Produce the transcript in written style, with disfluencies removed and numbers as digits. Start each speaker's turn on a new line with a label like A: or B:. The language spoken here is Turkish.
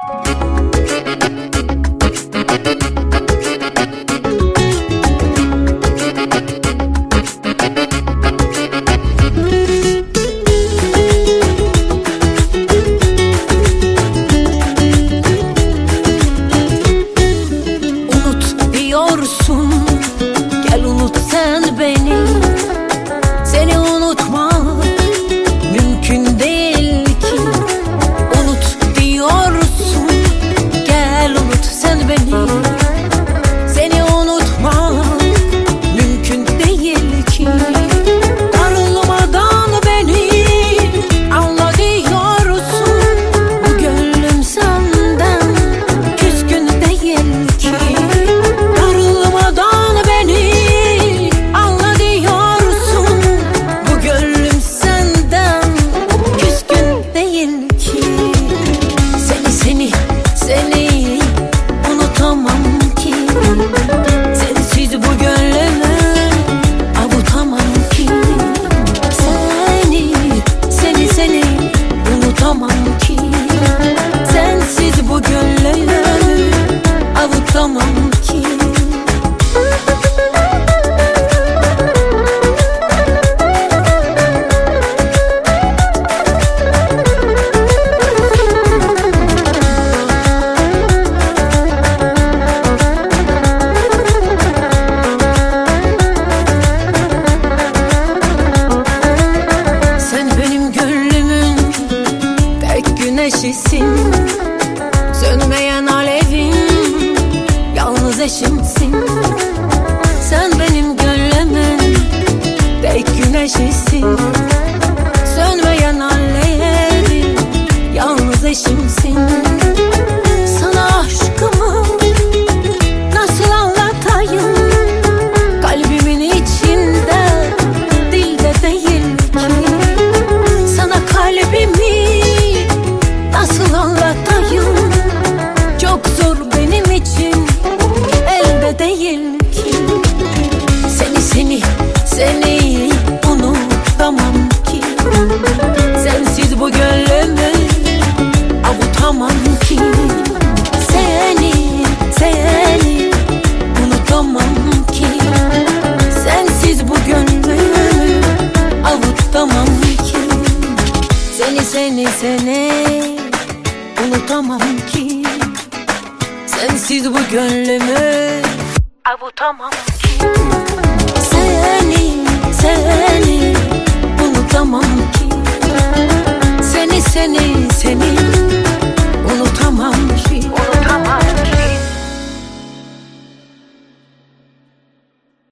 A: Gel unut sen beni. Seni unutmak mümkün değil ki. Unut diyorsun, gel unut sen beni. Seni unutmak mümkün değil ki. Darılmadan beni anla diyorsun. Bu gönlüm senden küskün değil ki. Seni unutamam ki. Sensiz bu gönlümü avutamam ki. Seni unutamam ki. Sensiz bu gönlümü avutamam ki. Güneşisin, sönmeyen alevim, yalnız eşimsin. Sen benim gönlümün tek güneşisin, sönmeyen alevim, yalnız eşimsin. Sana aşkımı nasıl anlatayım? Kalbimin içinde, dilde değil ki. Sana kalbimi nasıl anlatayım? Çok zor benim için, elde değil ki. Seni unutamam ki. Sensiz bu gönlümü avutamam ki. Seni unutamam ki. Sensiz bu gönlümü avutamam ki. Seni unutamam ki. Sensiz bu gönlümü avutamam ki. Seni unutamam ki. Seni